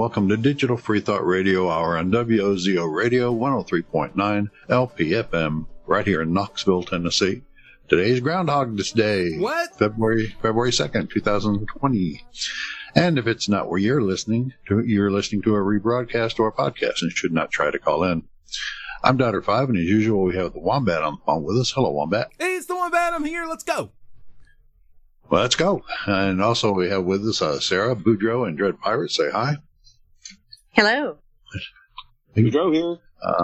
welcome to Digital Free Thought Radio Hour on WOZO Radio 103.9 LPFM right here in Knoxville, Tennessee. Today's Groundhog Day. What? February 2nd, 2020. And if it's not where you're listening to a rebroadcast or a podcast and should not try to call in. I'm Dr. Five, and as usual, we have the Wombat on the phone with us. Hello, Wombat. Hey, it's the Wombat. I'm here. Let's go. Well, let's go. And also we have with us Sarah, Boudreaux, and Dread Pirate. Say hi. Hello. Boudreaux here.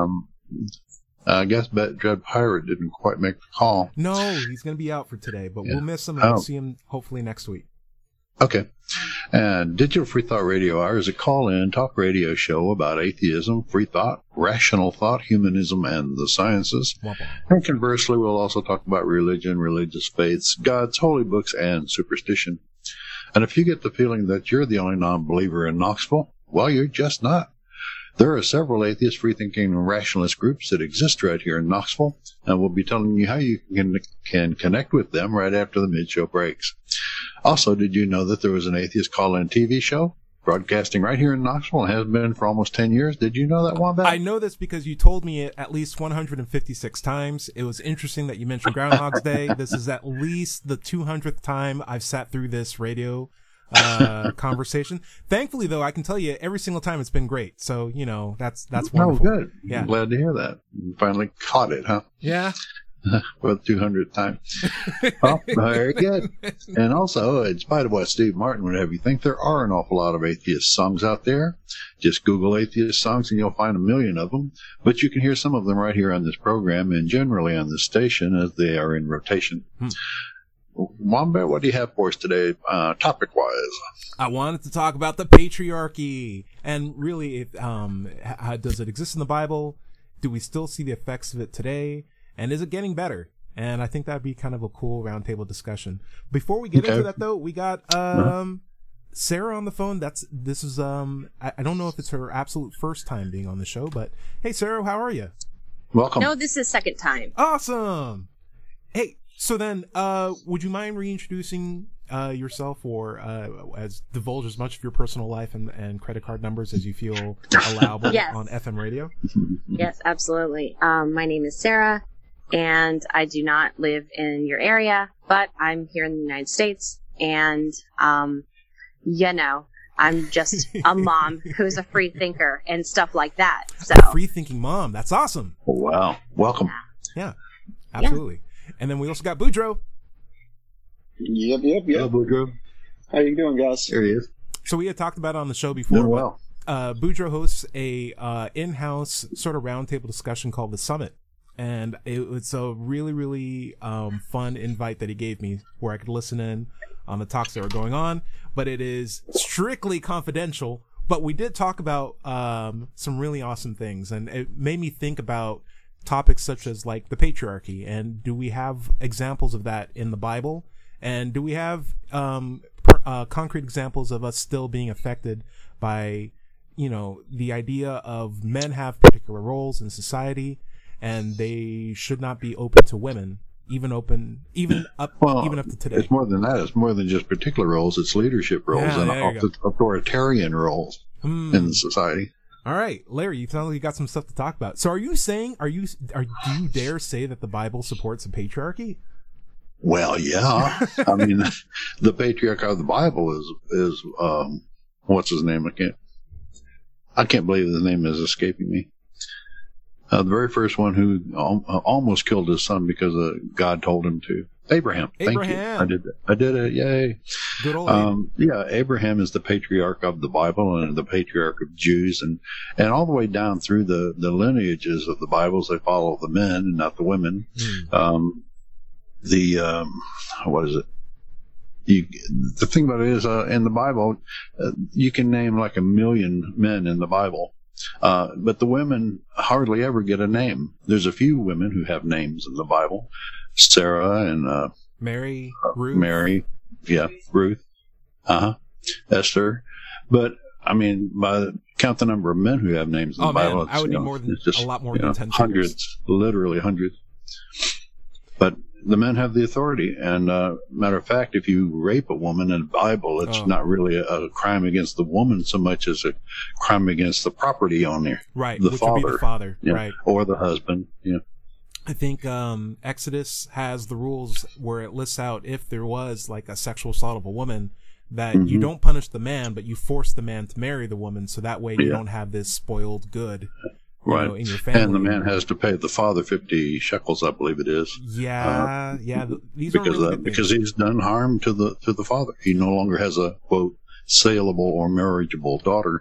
I guess Dread Pirate didn't quite make the call. No, he's going to be out for today, but we'll miss him and we'll see him hopefully next week. Okay. And Digital Free Thought Radio Hour is a call-in talk radio show about atheism, free thought, rational thought, humanism, and the sciences. And conversely, we'll also talk about religion, religious faiths, gods, holy books, and superstition. And if you get the feeling that you're the only non-believer in Knoxville, well, you're just not. There are several atheist, free-thinking, and rationalist groups that exist right here in Knoxville, and we'll be telling you how you can connect with them right after the mid-show breaks. Also, did you know that there was an atheist call-in TV show broadcasting right here in Knoxville and has been for almost 10 years? Did you know that, Wombat? I know this because you told me it at least 156 times. It was interesting that you mentioned Groundhog's Day. This is at least the 200th time I've sat through this radio conversation. Thankfully, though, I can tell you every single time it's been great. So, you know, that's wonderful. Oh, good. Yeah. I'm glad to hear that. You finally caught it, huh? Yeah. For the 200th time. Well, very good. And also, in spite of what Steve Martin would have you think, there are an awful lot of atheist songs out there. Just Google atheist songs and you'll find a million of them. But you can hear some of them right here on this program and generally on this station as they are in rotation. Wombat, what do you have for us today, topic-wise? I wanted to talk about the patriarchy. And really, how does it exist in the Bible? Do we still see the effects of it today? And is it getting better? And I think that'd be kind of a cool roundtable discussion. Before we get into that, though, we got Sarah on the phone. This is I don't know if it's her absolute first time being on the show, but hey, Sarah, how are you? Welcome. No, this is second time. Awesome. Hey, so then, would you mind reintroducing yourself, or as divulge as much of your personal life and credit card numbers as you feel allowable on FM radio? Yes, absolutely. My name is Sarah, and I do not live in your area, but I'm here in the United States, and, you know, I'm just a mom who's a free thinker and stuff like that. So a free thinking mom. That's awesome. Oh, wow. Welcome. Yeah, absolutely. Yeah. And then we also got Boudreaux. Yep. Hello, Boudreaux. How you doing, guys? Here he is. So we had talked about it on the show before. Doing well. Boudreaux hosts a in-house sort of roundtable discussion called The Summit. And it's a really, really fun invite that he gave me where I could listen in on the talks that were going on. But it is strictly confidential. But we did talk about some really awesome things. And it made me think about topics such as like the patriarchy. And do we have examples of that in the Bible? And do we have concrete examples of us still being affected by, you know, the idea of men have particular roles in society and they should not be open to women, even up to today? It's more than that. It's more than just particular roles. It's leadership roles and authoritarian roles in society. All right, Larry, you sound like you got some stuff to talk about. So, do you dare say that the Bible supports a patriarchy? Well, yeah. I mean, the patriarch of the Bible is what's his name? I can't believe his name is escaping me. The very first one who almost killed his son because God told him to. Abraham. Thank you. I did it. Yay. Good old yeah, Abraham is the patriarch of the Bible and the patriarch of Jews, and all the way down through the lineages of the Bibles, they follow the men and not the women. What is it? The thing about it is, in the Bible, you can name like 1 million men in the Bible, but the women hardly ever get a name. There's a few women who have names in the Bible, Sarah and Mary, Ruth. Ruth, Esther. But I mean, count the number of men who have names in the Bible. I would need a lot more than 10 hundreds, literally hundreds. But the men have the authority. And matter of fact, if you rape a woman in the Bible, it's not really a crime against the woman so much as a crime against the property owner, right? The which father, would be the father, right, or the husband. Yeah. I think Exodus has the rules where it lists out if there was like a sexual assault of a woman, that you don't punish the man, but you force the man to marry the woman, so that way you don't have this spoiled good, right, in your family. And the man has to pay the father 50 shekels, I believe it is. Yeah, these are really good because he's done harm to the father. He no longer has a quote saleable or marriageable daughter.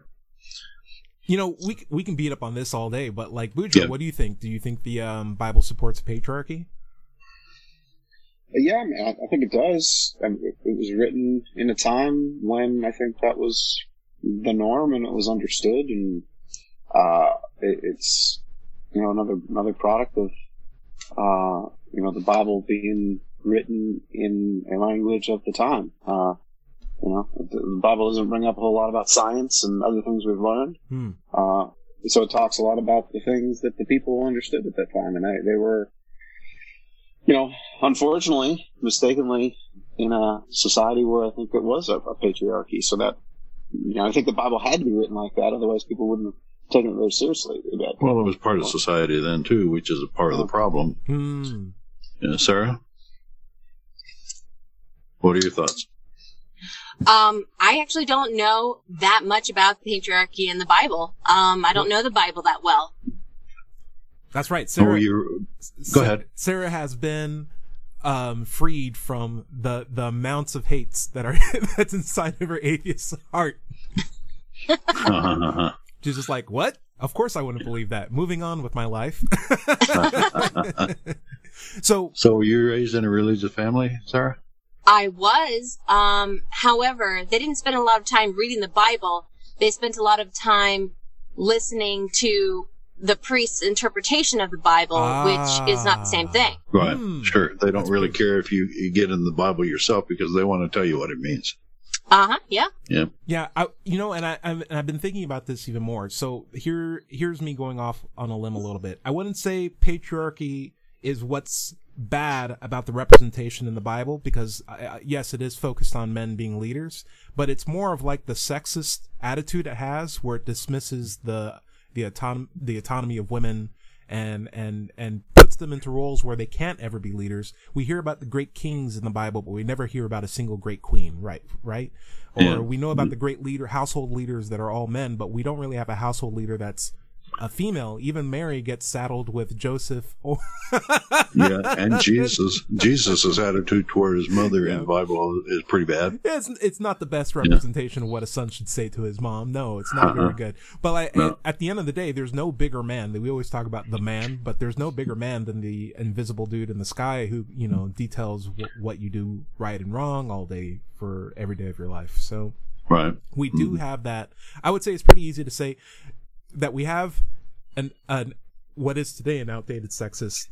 We can beat up on this all day, but like Boudreaux, what do you think? Do you think the Bible supports patriarchy? Yeah, I mean, I think it does. I mean, it was written in a time when I think that was the norm and it was understood, and it's another product of the Bible being written in a language of the time. The Bible doesn't bring up a whole lot about science and other things we've learned. So it talks a lot about the things that the people understood at that time, and they were, unfortunately, mistakenly, in a society where I think it was a patriarchy. So that, I think the Bible had to be written like that, otherwise people wouldn't have taken it very seriously. Well, it was part of society then too, which is a part of the problem. Sarah, what are your thoughts? I actually don't know that much about the patriarchy in the Bible. I don't know the Bible that well. That's right, Sarah. Go ahead. Sarah has been freed from the amounts of hates that's inside of her atheist heart. She's just like, what? Of course I wouldn't believe that. Moving on with my life. So were you raised in a religious family, Sarah? I was. However, they didn't spend a lot of time reading the Bible. They spent a lot of time listening to the priest's interpretation of the Bible, which is not the same thing. Right. Sure. They don't really care if you get in the Bible yourself because they want to tell you what it means. Yeah. Yeah. Yeah. I've been thinking about this even more. So here's me going off on a limb a little bit. I wouldn't say patriarchy is what's bad about the representation in the Bible, because yes, it is focused on men being leaders, but it's more of like the sexist attitude it has, where it dismisses the autonomy of women and puts them into roles where they can't ever be leaders. We hear about the great kings in the Bible, but we never hear about a single great queen, right? Or we know about the great household leaders that are all men, but we don't really have a household leader that's a female. Even Mary gets saddled with Joseph. And Jesus's attitude toward his mother in the Bible is pretty bad. It's not the best representation of what a son should say to his mom. No, it's not very good. But at the end of the day, there's no bigger man. We always talk about the man, but there's no bigger man than the invisible dude in the sky who, details what you do right and wrong all day for every day of your life. So we do have that. I would say it's pretty easy to say that we have what is today an outdated sexist,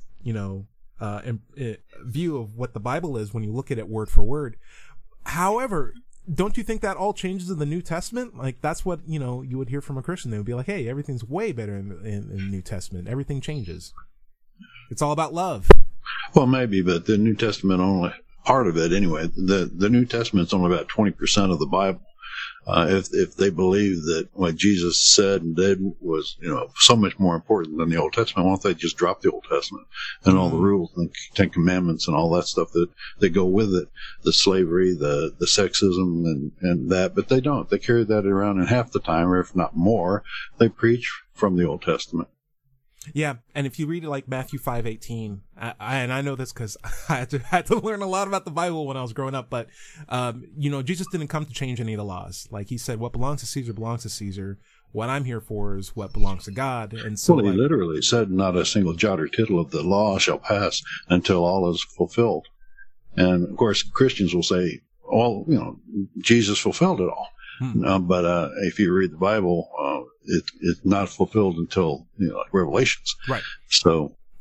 view of what the Bible is when you look at it word for word. However, don't you think that all changes in the New Testament? Like, that's what, you would hear from a Christian. They would be like, hey, everything's way better in the New Testament. Everything changes. It's all about love. Well, maybe, but the New Testament only, part of it anyway, the New Testament's only about 20% of the Bible. If they believe that what Jesus said and did was, so much more important than the Old Testament, why don't they just drop the Old Testament and all the rules and Ten Commandments and all that stuff that go with it, the slavery, the sexism and that, but they don't. They carry that around, and half the time, or if not more, they preach from the Old Testament. Yeah, and if you read it like Matthew 5:18, and I know this because I had to learn a lot about the Bible when I was growing up, but Jesus didn't come to change any of the laws. Like he said, what belongs to Caesar belongs to Caesar. What I'm here for is what belongs to God. And so, he literally said, "Not a single jot or tittle of the law shall pass until all is fulfilled." And of course, Christians will say, "Well, Jesus fulfilled it all." But if you read the Bible, it's not fulfilled until like Revelations. Right. So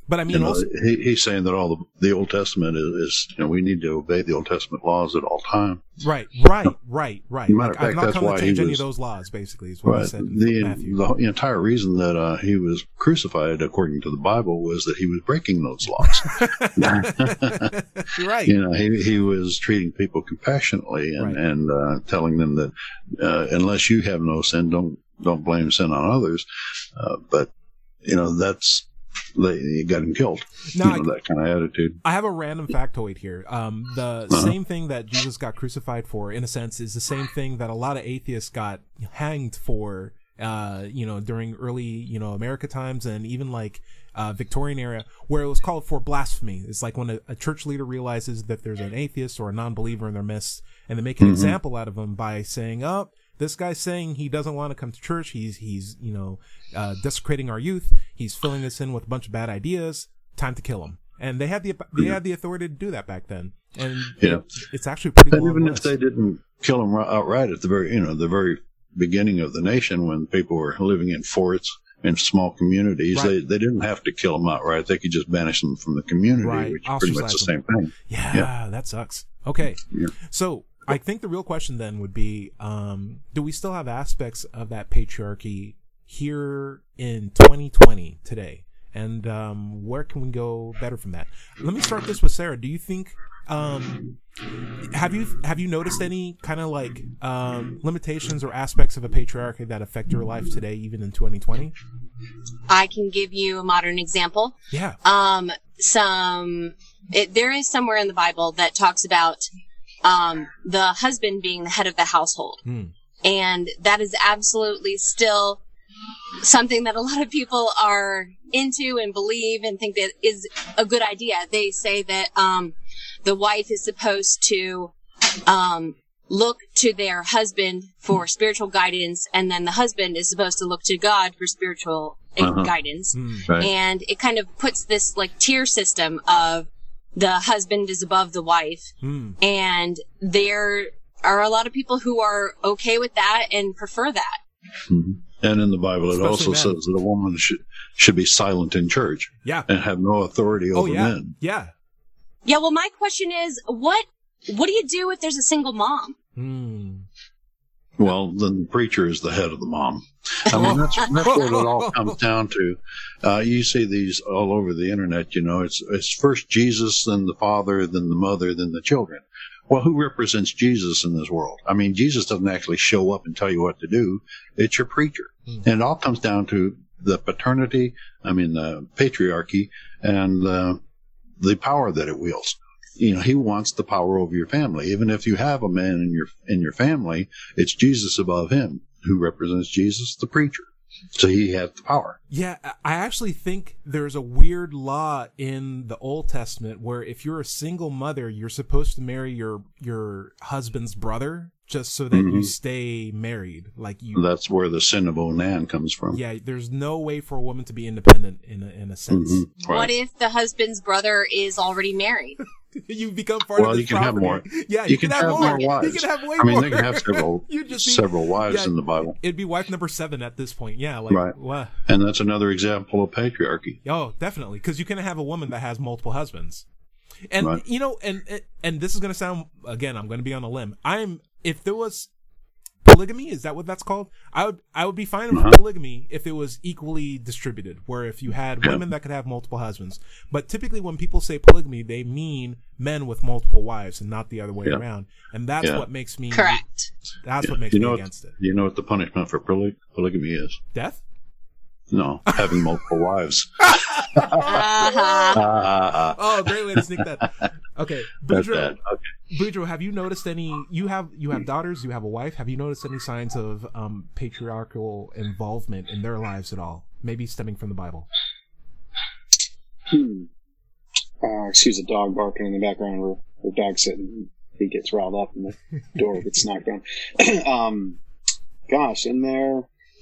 But I mean, also, he's saying that all the Old Testament is we need to obey the Old Testament laws at all time. Right. Matter of fact, I'm not that's coming why to change he any was, of those laws. Basically, is what he said in Matthew. The entire reason that he was crucified, according to the Bible, was that he was breaking those laws. Right. He was treating people compassionately and telling them that unless you have no sin, don't blame sin on others. But that's. You got him killed. That kind of attitude. I have a random factoid here. The same thing that Jesus got crucified for, in a sense, is the same thing that a lot of atheists got hanged for, during early, America times and even like Victorian era, where it was called for blasphemy. It's like when a church leader realizes that there's an atheist or a non-believer in their midst, and they make an example out of him by saying, "Oh, this guy's saying he doesn't want to come to church. He's desecrating our youth. He's filling us in with a bunch of bad ideas. Time to kill him." And they had the authority to do that back then. And it's actually pretty. But even if they didn't kill him outright at the very beginning of the nation, when people were living in forts in small communities, they didn't have to kill them outright. They could just banish them from the community, which is pretty much the same thing. Yeah, that sucks. Okay, so I think the real question then would be, do we still have aspects of that patriarchy here in 2020 today? And where can we go better from that? Let me start this with Sarah. Do you think, have you noticed any kind of like limitations or aspects of a patriarchy that affect your life today, even in 2020? I can give you a modern example. Yeah. There is somewhere in the Bible that talks about the husband being the head of the household. And that is absolutely still something that a lot of people are into and believe and think that is a good idea. They say that the wife is supposed to look to their husband for spiritual guidance, and then the husband is supposed to look to God for spiritual guidance. Right. And it kind of puts this like tier system of the husband is above the wife. And there are a lot of people who are okay with that and prefer that. And in the Bible, it also says that a woman should be silent in church. And have no authority over men. Yeah, well, my question is, what do you do if there's a single mom? Well, then the preacher is the head of the mom. I mean, that's what it all comes down to. You see these all over the internet, it's first Jesus, then the father, then the mother, then the children. Well, who represents Jesus in this world? I mean, Jesus doesn't actually show up and tell you what to do. It's your preacher. And it all comes down to the paternity, the patriarchy, and the power that it wields. He wants the power over your family. Even if you have a man in your family, it's Jesus above him. Who represents Jesus? The preacher. So he has the power. Yeah, I actually think there's a weird law in the Old Testament where if you're a single mother, you're supposed to marry your husband's brother just so that you stay married. That's where the sin of Onan comes from. Yeah, there's no way for a woman to be independent in a sense. Right. What if the husband's brother is already married? You become part of this property. Have more. Yeah, you can have more wives. You can have way more. They can have several wives in the Bible. It'd be wife number 7 at this point. Yeah, right. What? And that's another example of patriarchy. Oh, definitely, because you can have a woman that has multiple husbands. And right. And this is going to sound, again, I'm going to be on a limb. If there was polygamy, is that what that's called? I would be fine with polygamy if it was equally distributed, where if you had women that could have multiple husbands. But typically when people say polygamy, they mean men with multiple wives and not the other way around. And that's what makes me correct. That's what makes me against it. You know what the punishment for polygamy is? Death? No, having multiple wives. Oh, great way to sneak that. Okay, Boudreaux, Boudreaux, have you noticed any? You have daughters. You have a wife. Have you noticed any signs of patriarchal involvement in their lives at all? Maybe stemming from the Bible. Excuse the dog barking in the background. Where dog's sitting. He gets riled up and the door gets knocked down. Gosh, in there,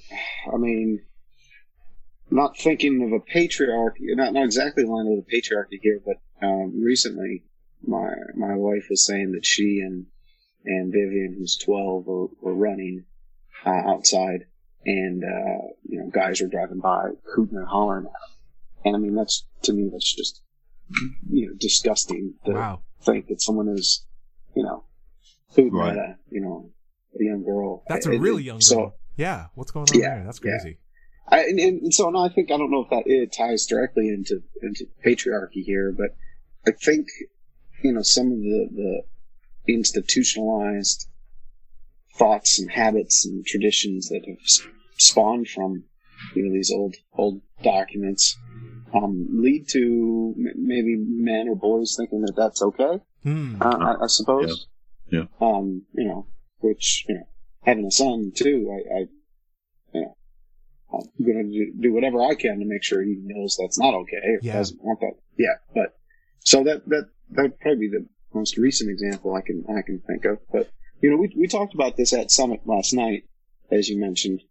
not thinking of a patriarchy, not exactly line of the patriarchy here, but recently my wife was saying that she and Vivian, who's 12, were running outside, and guys were driving by, hooting and hollering at them. And I mean, that's just, disgusting to think that someone is, hooting at a young girl. That's a really young girl. Yeah. What's going on there? That's crazy. Yeah. And so now I don't know if it ties directly into patriarchy here, but I think, some of the institutionalized thoughts and habits and traditions that have spawned from, these old documents, lead to maybe men or boys thinking that that's okay. I suppose. Yeah. Which, having a son too, I'm going to do whatever I can to make sure he knows that's not okay. Or doesn't want that. Yeah. But so that'd probably be the most recent example I can think of. But, we talked about this at Summit last night, as you mentioned.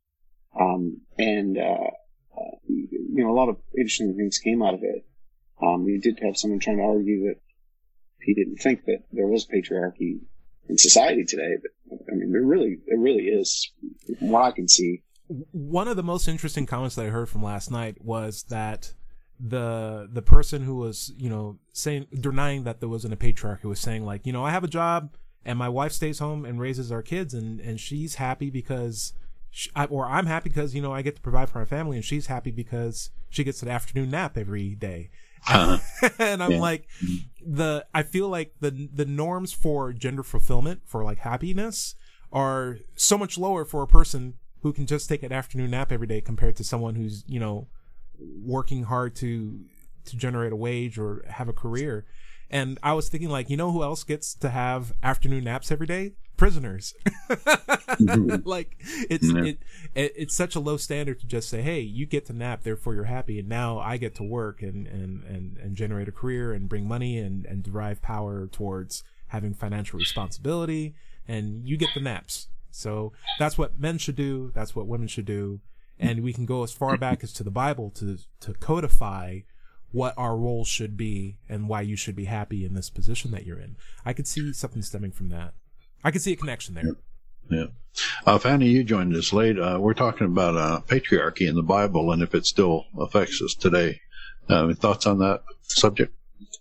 A lot of interesting things came out of it. We did have someone trying to argue that he didn't think that there was patriarchy in society today, but I mean, it really is, from what I can see. One of the most interesting comments that I heard from last night was that the person who was, denying that there wasn't a patriarchy was saying, like, I have a job and my wife stays home and raises our kids, and she's happy because I'm happy because, I get to provide for my family, and she's happy because she gets an afternoon nap every day. And I'm like, I feel like the norms for gender fulfillment, for like happiness, are so much lower for a person who can just take an afternoon nap every day compared to someone who's, working hard to generate a wage or have a career. And I was thinking, like, who else gets to have afternoon naps every day? Prisoners. Like, it's such a low standard to just say, hey, you get to nap, therefore you're happy, and now I get to work and generate a career and bring money and derive power towards having financial responsibility, and you get the naps. So that's what men should do, that's what women should do, and we can go as far back as to the Bible to codify what our role should be and why you should be happy in this position that you're in. I could see something stemming from that. I could see a connection there. Yeah. Fanny, you joined us late. We're talking about patriarchy in the Bible and if it still affects us today. Any thoughts on that subject?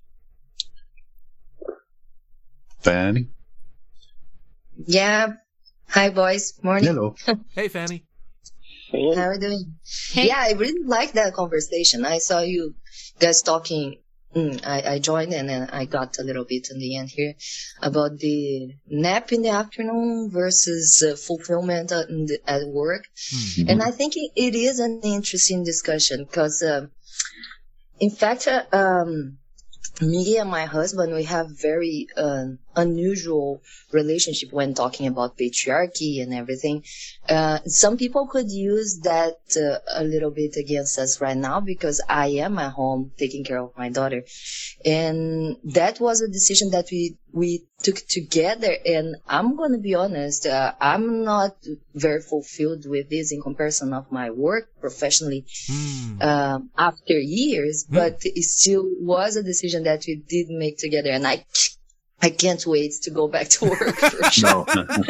Fanny? Yeah. Hi, boys. Morning. Hello. Hey, Fanny. How are you doing? Hey. Yeah, I really like that conversation. I saw you guys talking. I joined and then I got a little bit in the end here about the nap in the afternoon versus fulfillment at work. Mm-hmm. And I think it is an interesting discussion because, in fact, me and my husband, we have very unusual relationship when talking about patriarchy and everything. Some people could use that a little bit against us right now because I am at home taking care of my daughter. And that was a decision that we took together. And I'm going to be honest, I'm not very fulfilled with this in comparison of my work professionally after years, but it still was a decision that we did make together. And I can't wait to go back to work for sure.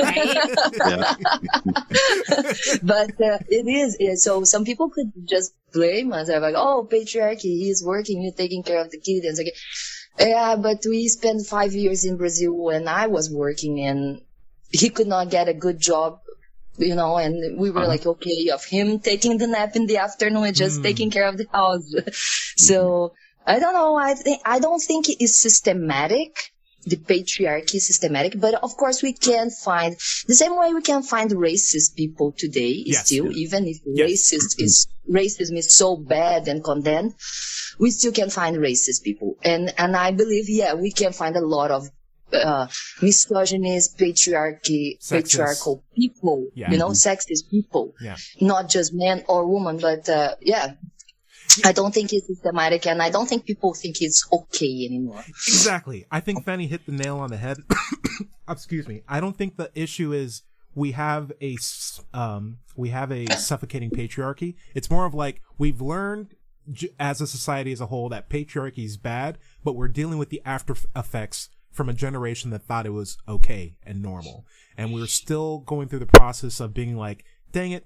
But it is. So some people could just blame us. They're like, oh, patriarchy, he's working, you're taking care of the kid. And it's like, yeah, but we spent 5 years in Brazil when I was working and he could not get a good job, and we were like, okay, of him taking the nap in the afternoon and just taking care of the house. So I don't know. I don't think it is systematic. The patriarchy is systematic, but of course we can find the same way we can find racist people today even if racism is so bad and condemned, we still can find racist people. And I believe, we can find a lot of misogynist, patriarchal people, sexist people, not just men or women, but I don't think it's systematic, and I don't think people think it's okay anymore. Exactly. I think Fanny hit the nail on the head. Excuse me. I don't think the issue is we have a suffocating patriarchy. It's more of like we've learned as a society as a whole that patriarchy is bad, but we're dealing with the after effects from a generation that thought it was okay and normal. And we're still going through the process of being like, dang it,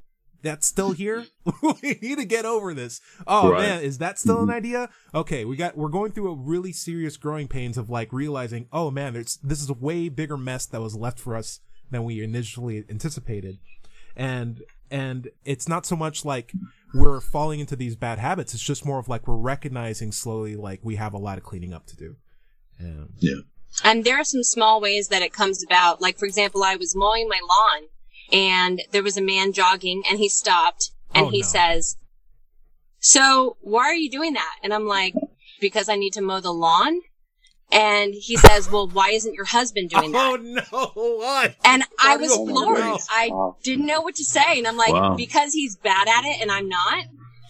that's still here? We need to get over this. Oh right. Man, is that still an idea? Okay, we're going through a really serious growing pains of like realizing, oh man, this is a way bigger mess that was left for us than we initially anticipated. And it's not so much like we're falling into these bad habits. It's just more of like we're recognizing slowly like we have a lot of cleaning up to do. Yeah. And there are some small ways that it comes about. Like, for example, I was mowing my lawn and there was a man jogging and he stopped and he says, "So why are you doing that?" And I'm like, "Because I need to mow the lawn." And he says, "Well, why isn't your husband doing that?" Oh no, what? And I was floored. I didn't know what to say. And I'm like, because he's bad at it and I'm not?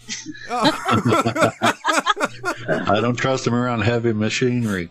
I don't trust him around heavy machinery.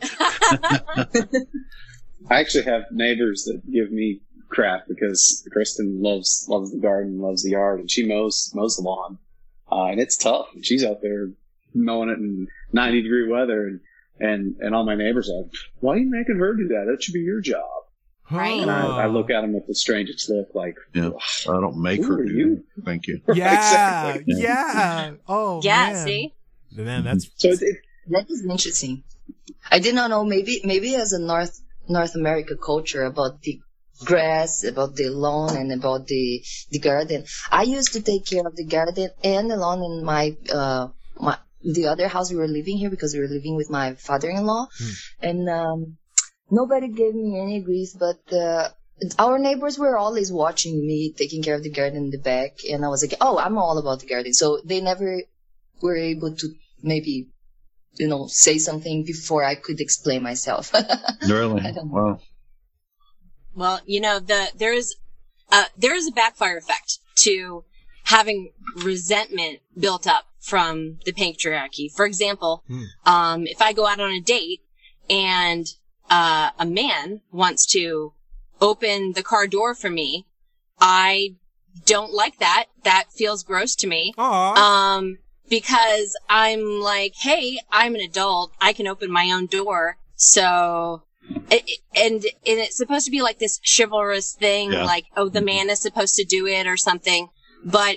I actually have neighbors that give me crap because Kristen loves the garden, loves the yard, and she mows the lawn. And it's tough. She's out there mowing it in 90-degree weather, and all my neighbors are like, "Why are you making her do that? That should be your job." Right. And I look at them with the strangest look, like, yeah, I don't make her do that. Thank you. Yeah, exactly. yeah. Oh, yeah, man. see? Man, that's so. That is interesting. I did not know. Maybe as a North America culture about the grass, about the lawn, and about the garden. I used to take care of the garden and the lawn in my the other house we were living here because we were living with my father-in-law, and nobody gave me any grief, but our neighbors were always watching me taking care of the garden in the back, and I was like, "Oh, I'm all about the garden." So they never were able to maybe, say something before I could explain myself. Really? Wow. Well, there is a backfire effect to having resentment built up from the patriarchy. For example, if I go out on a date and a man wants to open the car door for me, I don't like that. That feels gross to me. Aww. Because I'm like, hey, I'm an adult. I can open my own door. So, and it's supposed to be like this chivalrous thing, like, oh, the man is supposed to do it or something. But,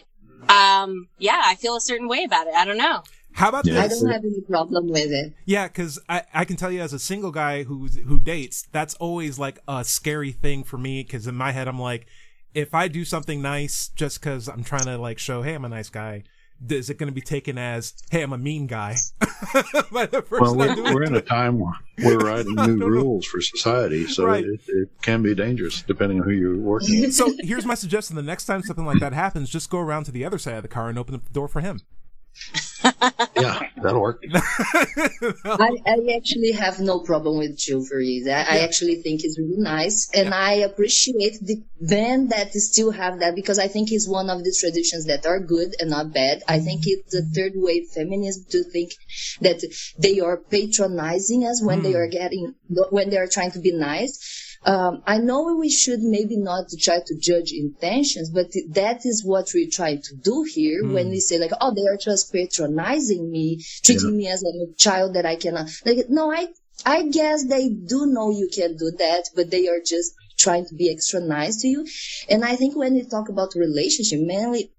I feel a certain way about it. I don't know. How about this? I don't have any problem with it. Yeah, because I can tell you as a single guy who dates, that's always like a scary thing for me. Because in my head, I'm like, if I do something nice just because I'm trying to like show, hey, I'm a nice guy, is it going to be taken as, hey, I'm a mean guy? By the person we're in a time where we're writing new rules for society, so it can be dangerous depending on who you're working with. So here's my suggestion: the next time something like that happens, just go around to the other side of the car and open up the door for him. Yeah, that'll work. I actually have no problem with chivalry. I actually think it's really nice, and I appreciate the men that still have that, because I think it's one of the traditions that are good and not bad. I think it's the third wave feminism to think that they are patronizing us when they are trying to be nice. I know we should maybe not try to judge intentions, but that is what we're trying to do here when we say like, oh, they are just patronizing me, treating me as a child that I cannot. Like, no, I guess they do know you can do that, but they are just trying to be extra nice to you. And I think when we talk about relationship, mainly,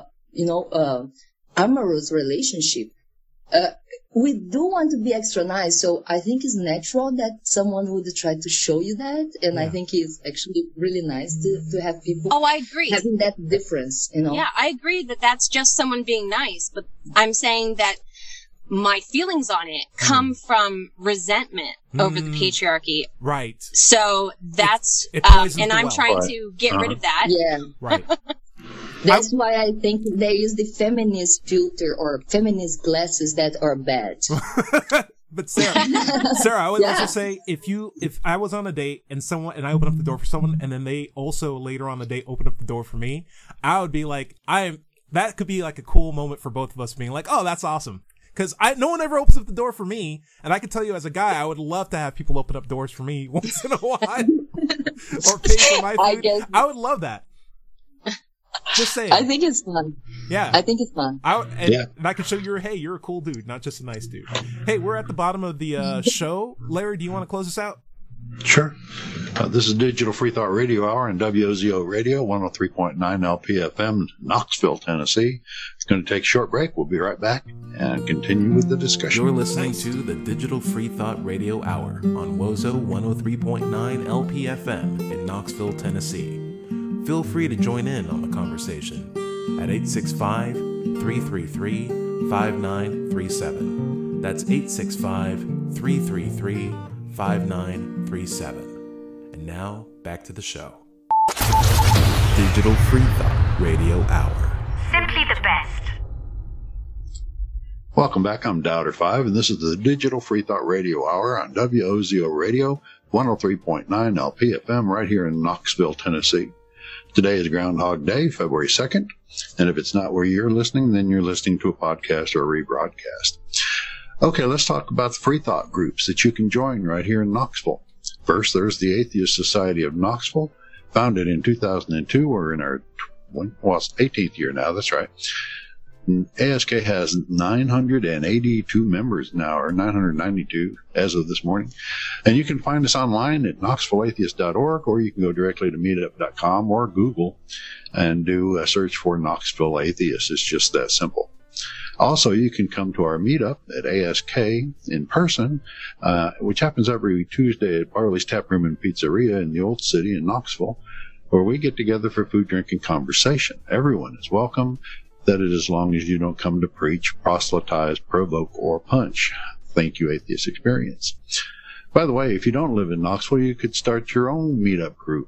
amorous relationship, we do want to be extra nice, so I think it's natural that someone would try to show you that, and I think it's actually really nice to have people. Oh, I agree. Having that difference, Yeah, I agree that that's just someone being nice, but I'm saying that my feelings on it come from resentment over the patriarchy. Right. So that's, and I'm trying to get rid of that. Yeah. Right. That's why I think there is the feminist filter or feminist glasses that are bad. But Sarah, I would also say if I was on a date and I open up the door for someone and then they also later on the date open up the door for me, I would be like, that could be like a cool moment for both of us being like, oh, that's awesome. Cause no one ever opens up the door for me. And I can tell you as a guy, I would love to have people open up doors for me once in a while or pay for my food. I would love that. Just saying. I think it's fun. Yeah. I think it's fun. And I can show you, hey, you're a cool dude, not just a nice dude. Hey, we're at the bottom of the show. Larry, do you want to close us out? Sure. This is Digital Free Thought Radio Hour on WOZO Radio, 103.9 LPFM, Knoxville, Tennessee. It's going to take a short break. We'll be right back and continue with the discussion. You're listening to the Digital Free Thought Radio Hour on WOZO 103.9 LPFM in Knoxville, Tennessee. Feel free to join in on the conversation at 865-333-5937. That's 865-333-5937. And now, back to the show. Digital Free Thought Radio Hour. Simply the best. Welcome back. I'm Doubter5, and this is the Digital Free Thought Radio Hour on WOZO Radio, 103.9 LPFM, right here in Knoxville, Tennessee. Today is Groundhog Day, February 2nd, and if it's not where you're listening, then you're listening to a podcast or a rebroadcast. Okay, let's talk about the free thought groups that you can join right here in Knoxville. First, there's the Atheist Society of Knoxville, founded in 2002. We're in our 18th year now, that's right. ASK has 982 members now, or 992 as of this morning. And you can find us online at knoxvilleatheist.org, or you can go directly to meetup.com or Google and do a search for Knoxville Atheist. It's just that simple. Also, you can come to our meetup at ASK in person, which happens every Tuesday at Barley's Tap Room and Pizzeria in the Old City in Knoxville, where we get together for food, drink, and conversation. Everyone is welcome. That is, as long as you don't come to preach, proselytize, provoke, or punch. Thank you, Atheist Experience. By the way, if you don't live in Knoxville, you could start your own meetup group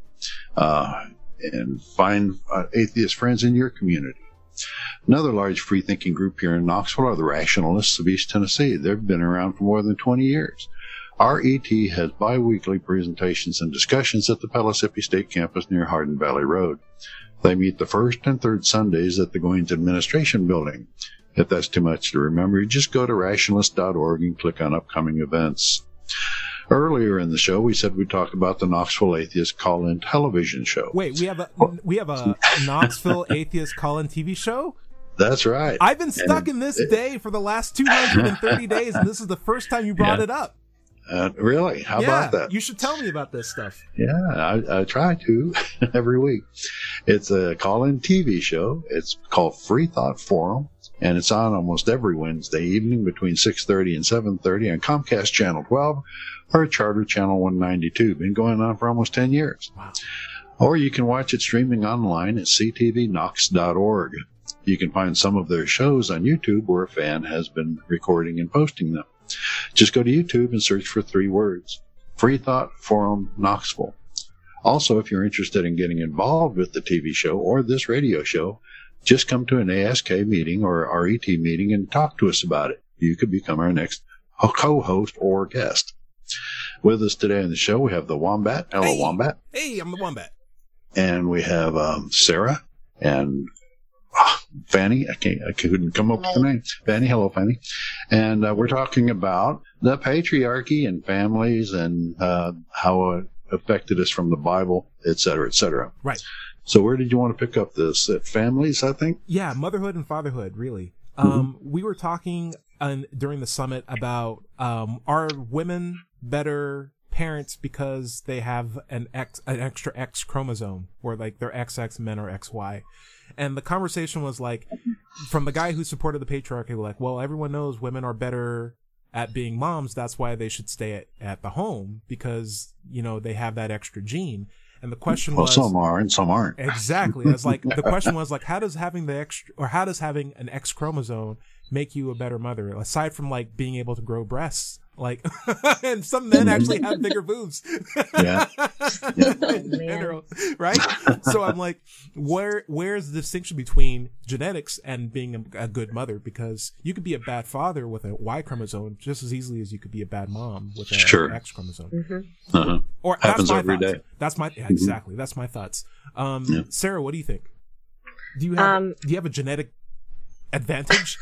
and find atheist friends in your community. Another large free-thinking group here in Knoxville are the Rationalists of East Tennessee. They've been around for more than 20 years. RET has bi-weekly presentations and discussions at the Pellissippi State Campus near Hardin Valley Road. They meet the first and third Sundays at the Goins Administration Building. If that's too much to remember, you just go to rationalist.org and click on upcoming events. Earlier in the show, we said we'd talk about the Knoxville Atheist call-in television show. Wait, we have a Knoxville Atheist call-in TV show? That's right. I've been stuck in this day for the last 230 days, and this is the first time you brought it up. Really? How about that? You should tell me about this stuff. Yeah, I try to every week. It's a call-in TV show. It's called Free Thought Forum, and it's on almost every Wednesday evening between 6:30 and 7:30 on Comcast Channel 12 or Charter Channel 192. Been going on for almost 10 years. Wow. Or you can watch it streaming online at ctvknox.org. You can find some of their shows on YouTube where a fan has been recording and posting them. Just go to YouTube and search for 3 words: Free Thought Forum Knoxville. Also, if you're interested in getting involved with the TV show or this radio show, just come to an ASK meeting or RET meeting and talk to us about it. You could become our next co-host or guest. With us today on the show, we have the Wombat. Hello, hey. Wombat. Hey, I'm the Wombat. And we have Sarah and Fanny. I couldn't come up with the name. Fanny. Hello, Fanny. And we're talking about the patriarchy and families and how it affected us from the Bible, et cetera, et cetera. Right. So where did you want to pick up this? At families, I think? Yeah, motherhood and fatherhood, really. We were talking during the summit about are women better parents because they have an extra X chromosome, or like they're XX, men are XY. And the conversation was like, from the guy who supported the patriarchy, like, well, everyone knows women are better at being moms. That's why they should stay at the home, because, you know, they have that extra gene. And the question was, some are and some aren't. Exactly. It's like, the question was like, how does having an X chromosome make you a better mother? Aside from like being able to grow breasts, like, and some men actually have bigger boobs. Yeah. In general, right? So I'm like, where's the distinction between genetics and being a good mother? Because you could be a bad father with a Y chromosome just as easily as you could be a bad mom with an X chromosome. Mm-hmm. Uh-huh. Or happens that's my every thoughts. day. That's my exactly. That's my thoughts. Sarah, what do you think? Do you have a genetic advantage?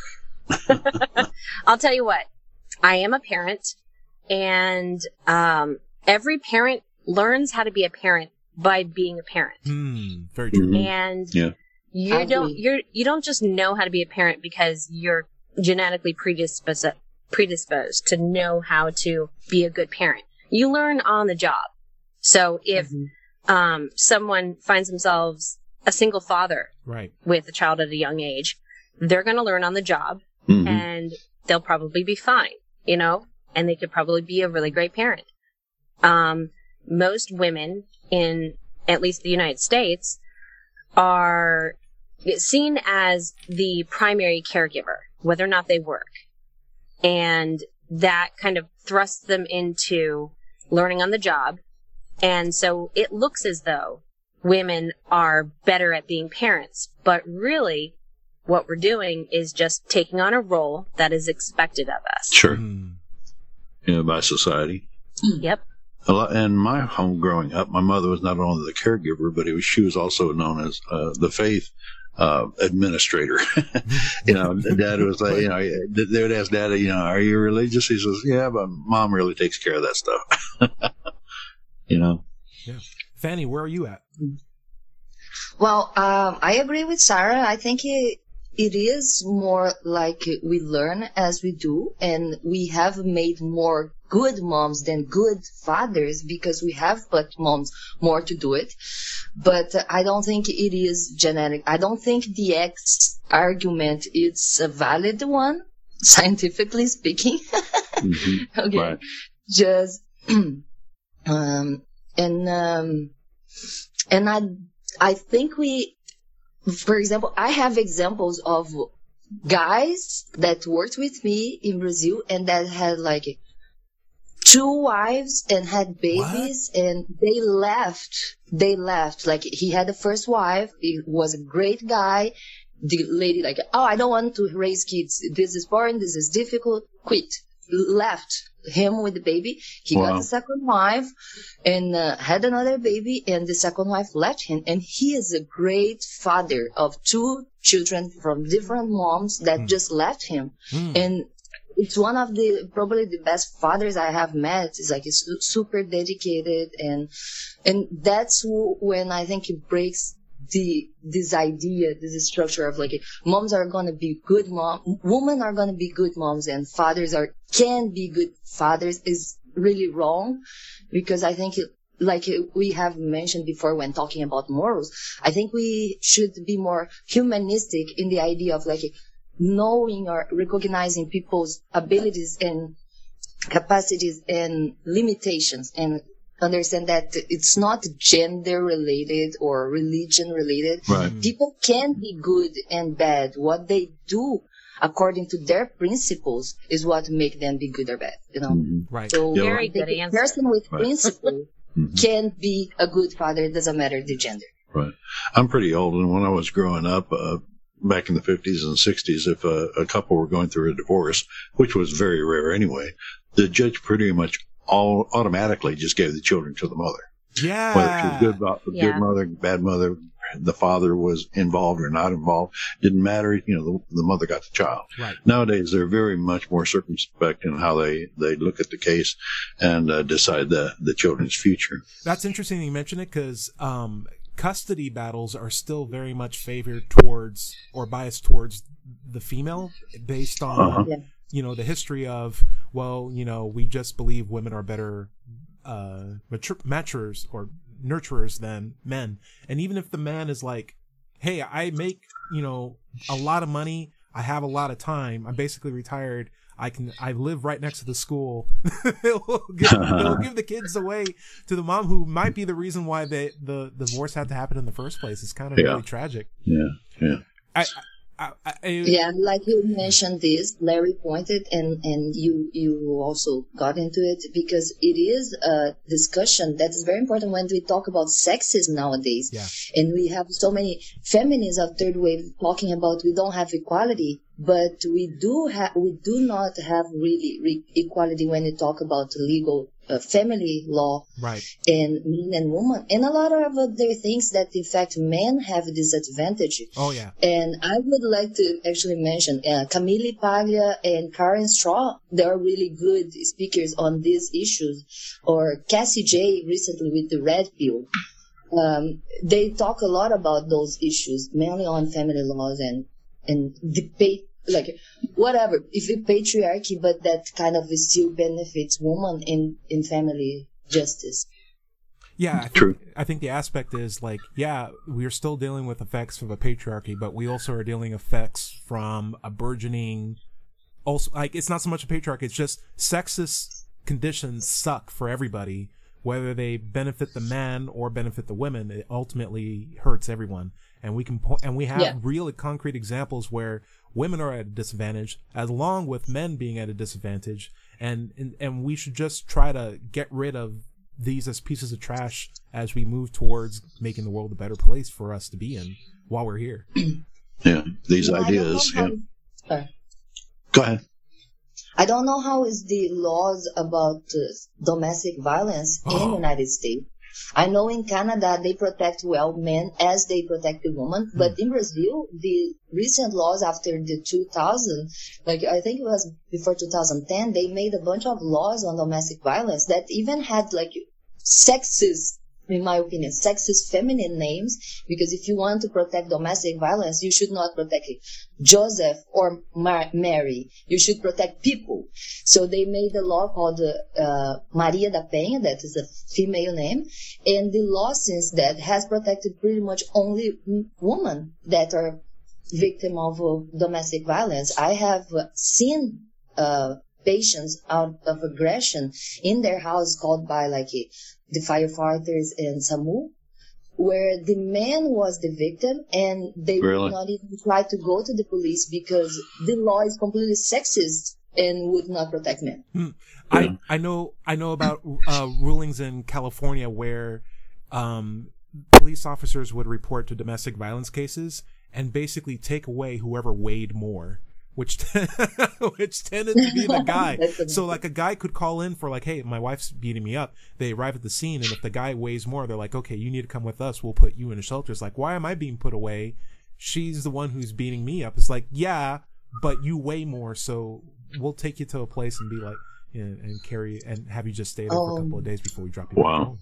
I'll tell you what. I am a parent, and every parent learns how to be a parent by being a parent. Very true. Mm-hmm. And you don't just know how to be a parent because you're genetically predisposed to know how to be a good parent. You learn on the job. So if someone finds themselves a single father with a child at a young age, they're going to learn on the job and they'll probably be fine, you know, and they could probably be a really great parent. Most women in at least the United States are seen as the primary caregiver, whether or not they work. And that kind of thrusts them into learning on the job. And so it looks as though women are better at being parents, but really what we're doing is just taking on a role that is expected of us. Sure. Yeah, by society. Yep. In my home growing up, my mother was not only the caregiver, but she was also known as the faith administrator. You know, Dad was like, you know, they would ask Dad, you know, are you religious? He says, yeah, but Mom really takes care of that stuff. You know? Yeah. Fanny, where are you at? Well, I agree with Sarah. I think it is more like we learn as we do, and we have made more good moms than good fathers because we have put moms more to do it. But I don't think it is genetic. I don't think the X argument is a valid one, scientifically speaking. Okay. Right. Just, and I think for example, I have examples of guys that worked with me in Brazil and that had like 2 wives and had babies. What? And they left. Like, he had the first wife. He was a great guy. The lady like, oh, I don't want to raise kids. This is boring. This is difficult. Quit. Left him with the baby. He got the second wife and had another baby, and the second wife left him. And he is a great father of 2 children from different moms that just left him. And it's one of probably the best fathers I have met. It's like, he's super dedicated, and that's when I think it breaks this idea, this structure of like, moms are gonna be good women are gonna be good moms, and fathers can be good fathers is really wrong, because I think like we have mentioned before when talking about morals, I think we should be more humanistic in the idea of like knowing or recognizing people's abilities and capacities and limitations, and understand that it's not gender related or religion related. Right. People can be good and bad. What they do according to their principles is what make them be good or bad, you know? Right. So very good answer. A person with principle can be a good father. It doesn't matter the gender. Right. I'm pretty old, and when I was growing up, back in the 50s and 60s, if a couple were going through a divorce, which was very rare anyway, the judge pretty much automatically just gave the children to the mother. Yeah. Whether she was good mother, bad mother, the father was involved or not involved, didn't matter. You know, the mother got the child. Right. Nowadays, they're very much more circumspect in how they look at the case and decide the children's future. That's interesting you mention it, because custody battles are still very much favored towards or biased towards the female, based on you know, the history of, well, you know, we just believe women are better maturers or nurturers than men. And even if the man is like, hey, I make, you know, a lot of money, I have a lot of time, I'm basically retired, I live right next to the school, they'll give the kids away to the mom, who might be the reason why the divorce had to happen in the first place. It's kind of really tragic. Yeah. Like you mentioned this, Larry pointed, and you also got into it, because it is a discussion that is very important when we talk about sexism nowadays. Yeah. And we have so many feminists of third wave talking about we don't have equality, but we do not have really equality when you talk about legal family law, right? And men and women, and a lot of other things that in fact men have a disadvantage. Oh yeah. And I would like to actually mention Camille Paglia and Karen Straw. They are really good speakers on these issues. Or Cassie J recently with the Red Pill. They talk a lot about those issues, mainly on family laws and debate, like whatever, if it patriarchy, but that kind of still benefits women in family justice. Yeah, True. I think the aspect is like, yeah, we're still dealing with effects of a patriarchy, but we also are dealing effects from a burgeoning. Also, like, it's not so much a patriarchy; it's just sexist conditions suck for everybody, whether they benefit the man or benefit the women. It ultimately hurts everyone, and we have really concrete examples where women are at a disadvantage, along with men being at a disadvantage, and we should just try to get rid of these as pieces of trash as we move towards making the world a better place for us to be in while we're here. Yeah, these ideas. Go ahead. I don't know how is the laws about domestic violence in the United States. I know in Canada they protect well men as they protect the woman, but in Brazil the recent laws after the 2000, like I think it was before 2010, they made a bunch of laws on domestic violence that even had like sexist, in my opinion, sexist feminine names, because if you want to protect domestic violence, you should not protect Joseph or Mary. You should protect people. So they made a law called Maria da Penha, that is a female name, and the law since that has protected pretty much only women that are victim of domestic violence. I have seen patients out of aggression in their house called by like the firefighters and SAMU, where the man was the victim and they would not even try to go to the police because the law is completely sexist and would not protect men. I know about rulings in California where police officers would report to domestic violence cases and basically take away whoever weighed more, which tended to be the guy. So like a guy could call in for like, hey, my wife's beating me up. They arrive at the scene, and if the guy weighs more, they're like, okay, you need to come with us. We'll put you in a shelter. It's like, why am I being put away? She's the one who's beating me up. It's like, yeah, but you weigh more, so we'll take you to a place and be like, and carry and have you just stay there for a couple of days before we drop you home.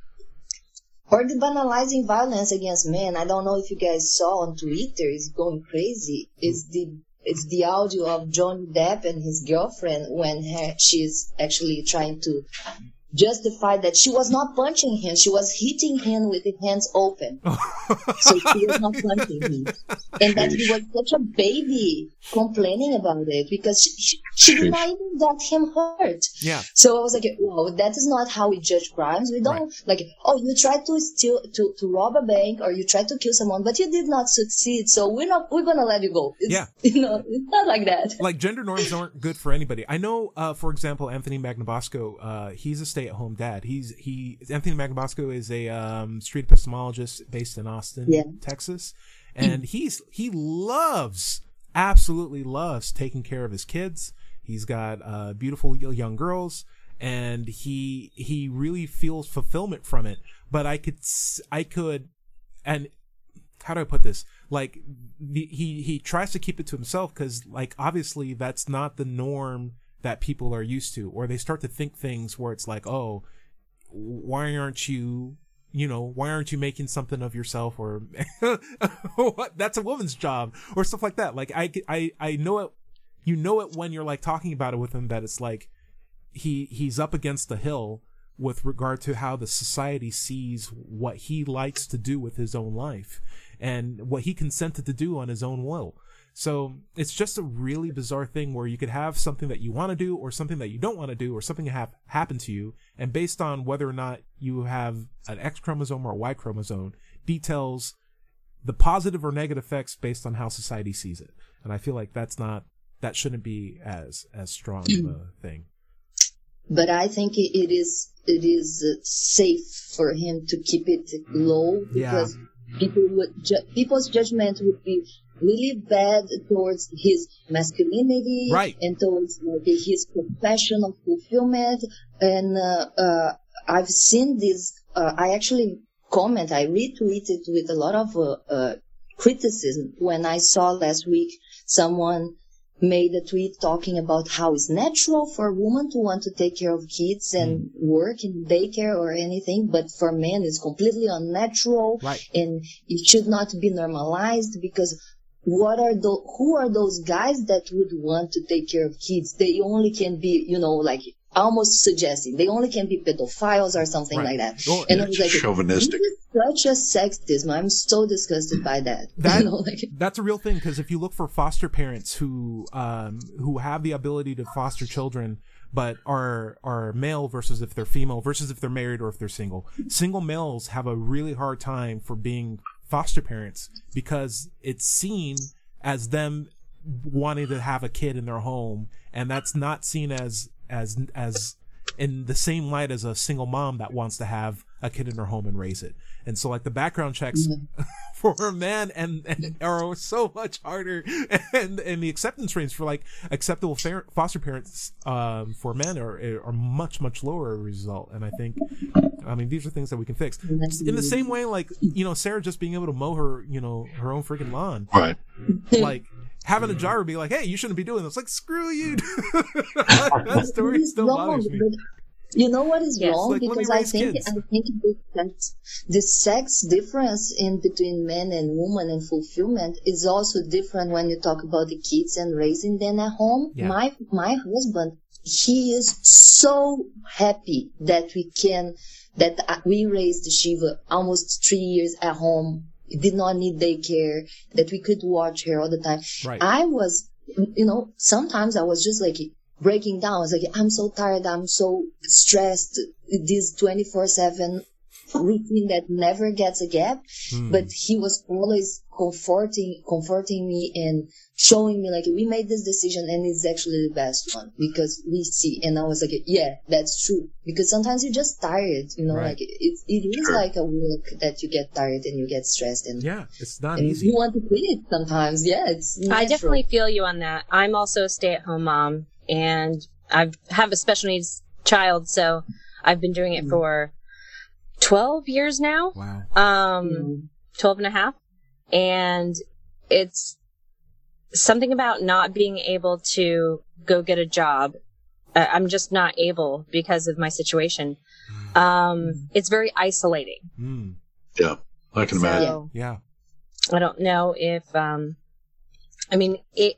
Or the banalizing violence against men. I don't know if you guys saw on Twitter. It's going crazy. It's the audio of Johnny Depp and his girlfriend when she's actually trying to justify that she was not punching him. She was hitting him with the hands open. So she was not punching him. And that he was such a baby complaining about it because she did not even get him hurt. Yeah. So I was like, wow, that is not how we judge crimes. We don't like, oh, you tried to steal, to rob a bank or you tried to kill someone, but you did not succeed. So we're going to let you go. You know, it's not like that. Like gender norms aren't good for anybody. I know, for example, Anthony Magnabosco, he's a stay-at-home dad. Anthony Magnabosco is a street epistemologist based in Austin, Texas, and he absolutely loves taking care of his kids. He's got beautiful young girls, and he really feels fulfillment from it. But I could, and how do I put this? Like he tries to keep it to himself because, like, obviously that's not the norm that people are used to, or they start to think things where it's like, oh, why aren't you making something of yourself, or that's a woman's job, or stuff like that. Like I know it, you know it when you're like talking about it with him, that it's like he's up against the hill with regard to how the society sees what he likes to do with his own life and what he consented to do on his own will. So it's just a really bizarre thing where you could have something that you want to do or something that you don't want to do or something happen to you, and based on whether or not you have an X chromosome or a Y chromosome details the positive or negative effects based on how society sees it. And I feel like that shouldn't be as strong of a thing. But I think it is safe for him to keep it low because people's judgment would be really bad towards his masculinity and towards his professional fulfillment. And I've seen this. I actually I retweeted with a lot of criticism when I saw last week someone made a tweet talking about how it's natural for a woman to want to take care of kids and work in daycare or anything, but for men it's completely unnatural and it should not be normalized because who are those guys that would want to take care of kids? They only can be, like almost suggesting they only can be pedophiles or something like that. Oh, and I was like, chauvinistic. Such a sexism. I'm so disgusted by that. That's a real thing, because if you look for foster parents who have the ability to foster children, but are male versus if they're female versus if they're married or if they're single. Single males have a really hard time for being foster parents because it's seen as them wanting to have a kid in their home, and that's not seen as in the same light as a single mom that wants to have a kid in her home and raise it. And so like the background checks for a man and are so much harder, and the acceptance rates for like acceptable foster parents for men are much lower as a result. And I think, I mean, these are things that we can fix in the same way, like, you know, Sarah just being able to mow her, you know, her own freaking lawn, right? Like having a driver be like, hey, you shouldn't be doing this. Like, screw you. That story still bothers me. You know what is wrong? Like, because I think the sex difference in between men and women and fulfillment is also different when you talk about the kids and raising them at home. Yeah. My husband, he is so happy that we raised Shiva almost 3 years at home. Did not need daycare, that we could watch her all the time. Right. I was, you know, sometimes I was just like breaking down. I was like, I'm so tired, I'm so stressed, this 24/7 routine that never gets a gap. But he was always comforting me and showing me like, we made this decision and it's actually the best one because we see. And I was like, yeah, that's true, because sometimes you're just tired, you know, like it is like a work that you get tired and you get stressed, and it's not and easy. you want to quit it sometimes. It's natural. I definitely feel you on that. I'm also a stay-at-home mom, and I have a special needs child, so I've been doing it for 12 years now. Wow. 12 and a half. And it's something about not being able to go get a job. I'm just not able because of my situation. It's very isolating. Yeah, I can imagine. Yeah. I don't know if, I mean,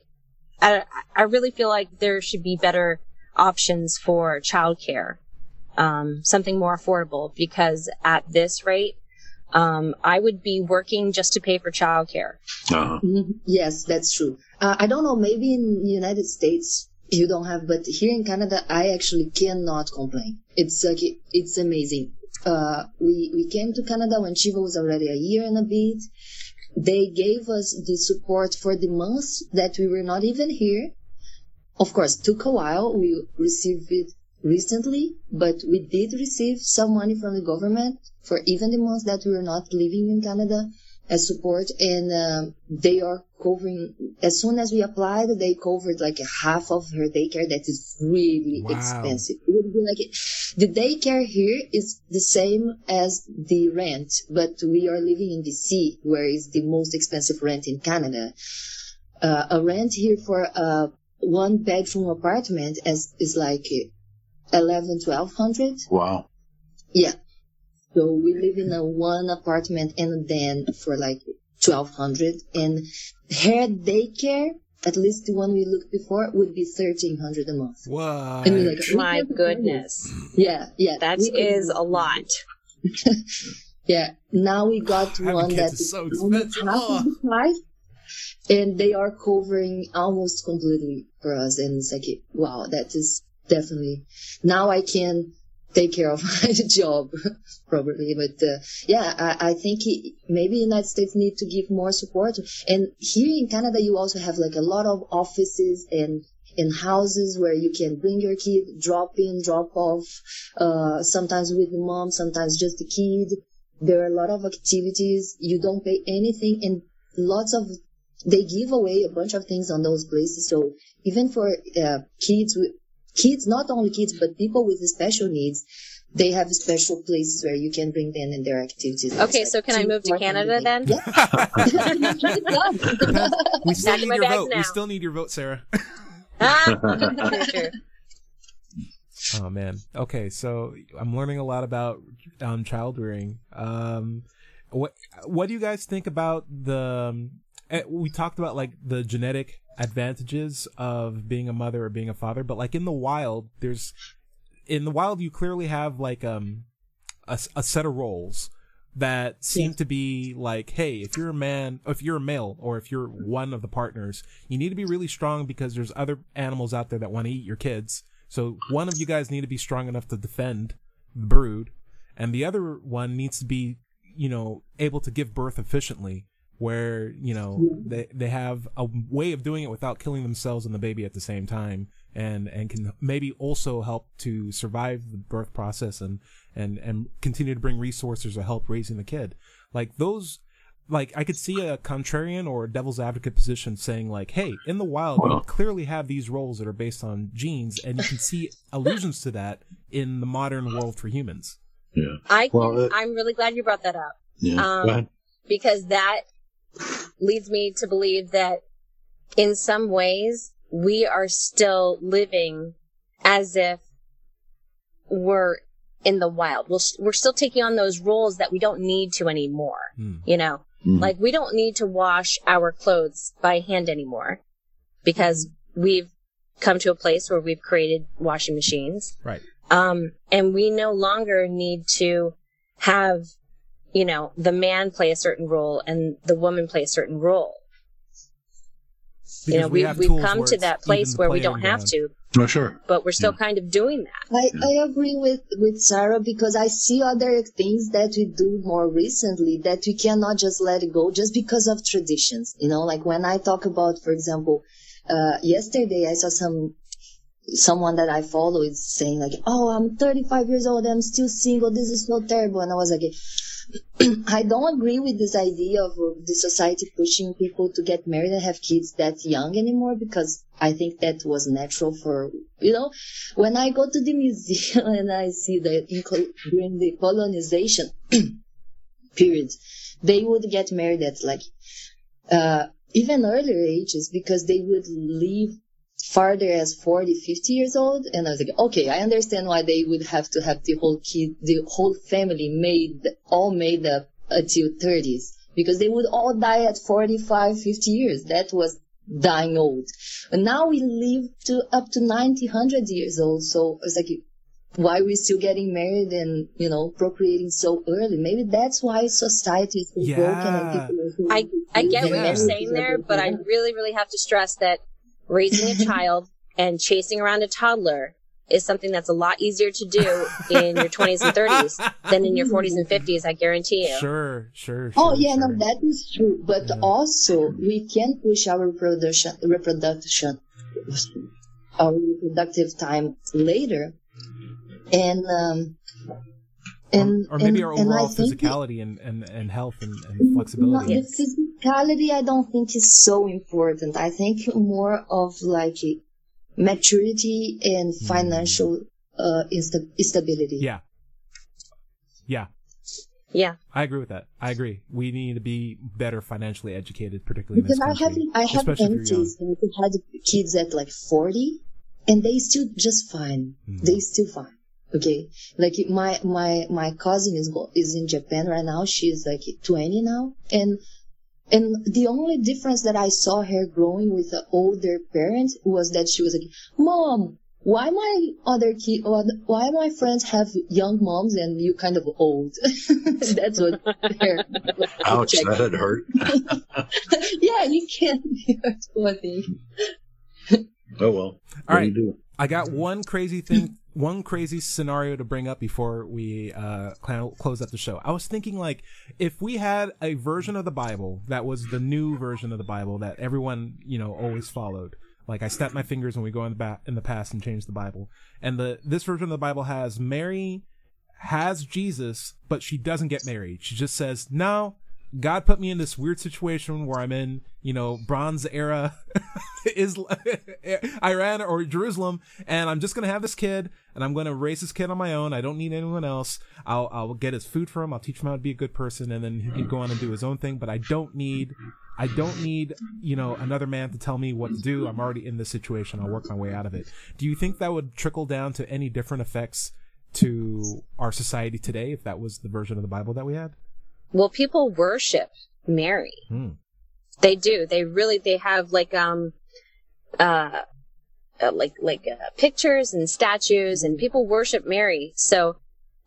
I really feel like there should be better options for childcare, something more affordable, because at this rate, I would be working just to pay for childcare. Yes, that's true. I don't know, maybe in the United States you don't have, but here in Canada, I actually cannot complain. It's like, it's amazing. We came to Canada when Shiva was already a year and a bit. They gave us the support for the months that we were not even here. Of course, it took a while. We received it recently, but we did receive some money from the government for even the months that we were not living in Canada as support. And they are covering, as soon as we applied, they covered like half of her daycare. That is really expensive. It would be like, the daycare here is the same as the rent, but we are living in BC, where is the most expensive rent in Canada. A rent here for a one-bedroom apartment is like $1,100-1,200. Wow. Yeah. So we live in a one apartment, and then for like $1,200. And her daycare, at least the one we looked before, would be $1,300 a month. What? And we're like, My goodness. Yeah. That is a lot. Yeah. Now we got one that is so almost expensive. half of the price, and they are covering almost completely for us. And it's like, wow, that is definitely, now I can take care of my job probably. But I think maybe the United States need to give more support. And here in Canada, you also have like a lot of offices and houses where you can bring your kid, drop in, drop off, sometimes with the mom, sometimes just the kid. There are a lot of activities. You don't pay anything, and they give away a bunch of things on those places. So even for kids, not only kids, but people with special needs, they have special places where you can bring them in their activities. Okay, so can I move to Canada then? Yeah. We still need your vote. We still need your vote, Sarah. Sure. Oh man. Okay, so I'm learning a lot about child rearing. What do you guys think about the? We talked about like the genetic advantages of being a mother or being a father, but like in the wild, there's in the wild, you clearly have like a set of roles that seem to be like, hey, if you're a man, if you're a male, or if you're one of the partners, you need to be really strong because there's other animals out there that want to eat your kids. So one of you guys need to be strong enough to defend the brood, and the other one needs to be, able to give birth efficiently, where, they have a way of doing it without killing themselves and the baby at the same time, and can maybe also help to survive the birth process and continue to bring resources or help raising the kid. Like those, like I could see a contrarian or a devil's advocate position saying like, hey, in the wild, you clearly have these roles that are based on genes, and you can see allusions to that in the modern world for humans. Yeah. I'm really glad you brought that up. Yeah. Because that leads me to believe that in some ways we are still living as if we're in the wild. We're still taking on those roles that we don't need to anymore. Like we don't need to wash our clothes by hand anymore because we've come to a place where we've created washing machines. Right. And we no longer need to have, the man play a certain role and the woman play a certain role. Because we've come to that place where we don't have to. Oh, sure. But we're still kind of doing that. I agree with Sarah, because I see other things that we do more recently that we cannot just let it go just because of traditions. Like when I talk about, for example, yesterday I saw someone that I follow is saying like, oh, I'm 35 years old, I'm still single, this is so terrible. And I was like, I don't agree with this idea of the society pushing people to get married and have kids that young anymore, because I think that was natural for, when I go to the museum and I see that during the colonization period, they would get married at like, even earlier ages, because they would leave farther as 40, 50 years old. And I was like, okay, I understand why they would have to have the whole family made up until 30s, because they would all die at 45, 50 years. That was dying old. And now we live to up to 90, 100 years old. So it's like, why are we still getting married and, procreating so early? Maybe that's why society is so broken. And I get what you're saying there, but I really, really have to stress that raising a child and chasing around a toddler is something that's a lot easier to do in your 20s and 30s than in your 40s and 50s, I guarantee you. Sure. Oh, yeah, no, that is true. But also, we can push our reproductive time later. And or maybe our overall physicality and health and flexibility. The physicality, I don't think is so important. I think more of like maturity and financial stability. Yeah. I agree with that. I agree. We need to be better financially educated, particularly because in this country. I have aunties who had kids at like 40, and they still just fine. Mm-hmm. They still fine. Okay, like my cousin is in Japan right now. She's like 20 now, and the only difference that I saw her growing with an older parent was that she was like, "Mom, why my friends have young moms and you kind of old?" That's what her. Ouch, that hurt. Yeah, you can't be hurt, poor thing. Oh well. All right, I got one crazy scenario to bring up before we close up the show. I was thinking, like, if we had a version of the Bible that was the new version of the Bible that everyone, always followed. Like, I snap my fingers when we go in the past and change the Bible. And this version of the Bible has Mary has Jesus, but she doesn't get married. She just says, no, God put me in this weird situation where I'm in, Bronze era Iran or Jerusalem, and I'm just going to have this kid, and I'm going to raise this kid on my own. I don't need anyone else. I'll get his food for him. I'll teach him how to be a good person, and then he can go on and do his own thing, but I don't need, another man to tell me what to do. I'm already in this situation. I'll work my way out of it. Do you think that would trickle down to any different effects to our society today if that was the version of the Bible that we had? Well, people worship Mary. They do. They have like, pictures and statues, and people worship Mary. So,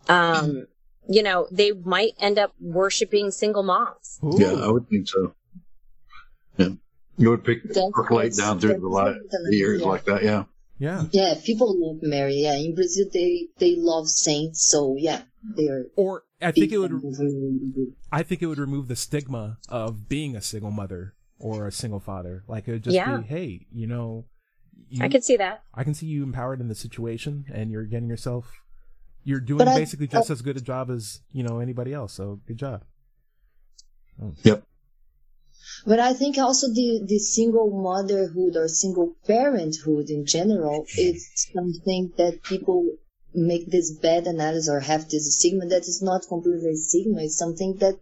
they might end up worshiping single moms. Ooh. Yeah, I would think so. Yeah. You would percolate down through the years like that, yeah. Yeah. Yeah, people love Mary. Yeah, in Brazil they love saints, so yeah, they're. Or I think it would remove the stigma of being a single mother or a single father. Like it would just be, hey, I could see that. I can see you empowered in the situation, and you're doing basically just as good a job as anybody else. So good job. Oh. Yep. But I think also the single motherhood or single parenthood in general is something that people make this bad analysis or have this stigma that is not completely stigma. It's something that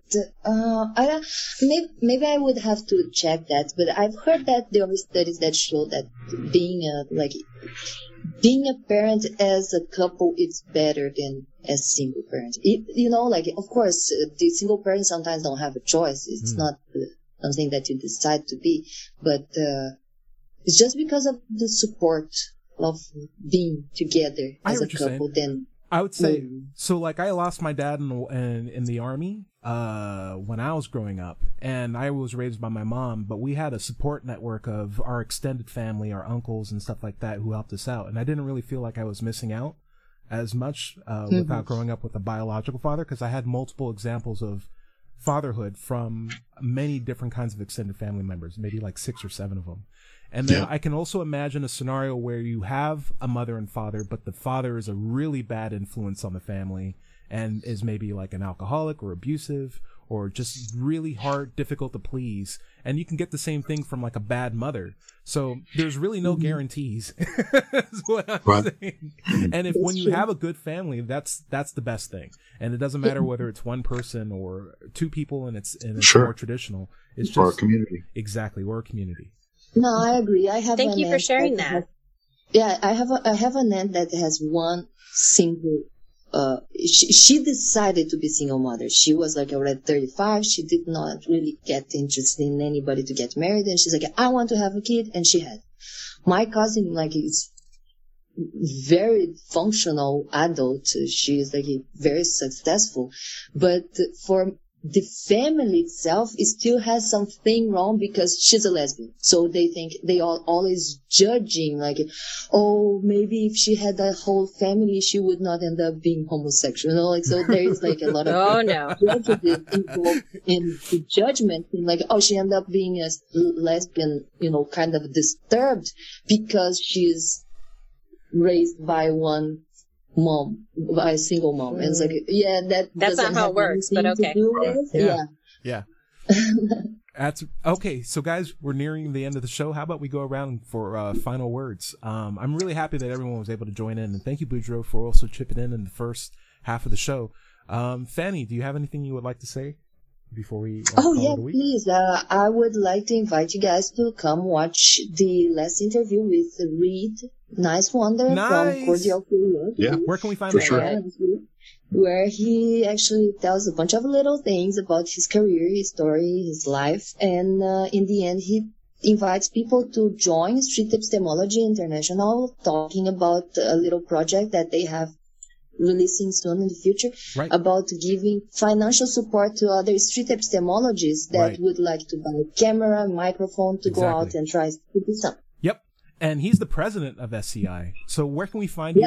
maybe I would have to check that. But I've heard that there are studies that show that being a parent as a couple is better than as a single parent. Of course, the single parents sometimes don't have a choice. It's not something that you decide to be, but it's just because of the support of being together as a couple. Then I would say so. Like I lost my dad in the army when I was growing up, and I was raised by my mom. But we had a support network of our extended family, our uncles and stuff like that, who helped us out. And I didn't really feel like I was missing out as much without growing up with a biological father, because I had multiple examples of fatherhood from many different kinds of extended family members, maybe like 6 or 7 of them. And then I can also imagine a scenario where you have a mother and father, but the father is a really bad influence on the family and is maybe like an alcoholic or abusive or just really difficult to please. And you can get the same thing from like a bad mother. So there's really no guarantees. That's what I'm saying. And when you have a good family, that's the best thing. And it doesn't matter whether it's one person or 2 people and it's more traditional. It's just or a community. Exactly, or a community. No, I agree. Thank you for sharing that. I have an aunt that has one single. She decided to be single mother. She was like already 35. She did not really get interested in anybody to get married, and she's like, I want to have a kid, and she had. My cousin is very functional adult. She is very successful, but for the family itself, it still has something wrong because she's a lesbian. So they think they are always judging, oh, maybe if she had a whole family, she would not end up being homosexual. So there is a lot of prejudice involved in the judgment. Oh, she ended up being a lesbian, kind of disturbed because she's raised by one mom, by a single mom. And it's that's not how it works, but okay. Yeah. That's okay. So guys, we're nearing the end of the show. How about we go around for final words? I'm really happy that everyone was able to join in, and thank you, Boudreaux, for also chipping in the first half of the show. Fanny, do you have anything you would like to say before we please. I would like to invite you guys to come watch the last interview with Reed Nice Wonder from Cordial Korea. Yeah, where can we find that? Sure. Where he actually tells a bunch of little things about his career, his story, his life, and in the end he invites people to join Street Epistemology International, talking about a little project that they have releasing soon in the future about giving financial support to other street epistemologists that would like to buy a camera, microphone to go out and try to do something. Yep. And he's the president of SCI. So where can we find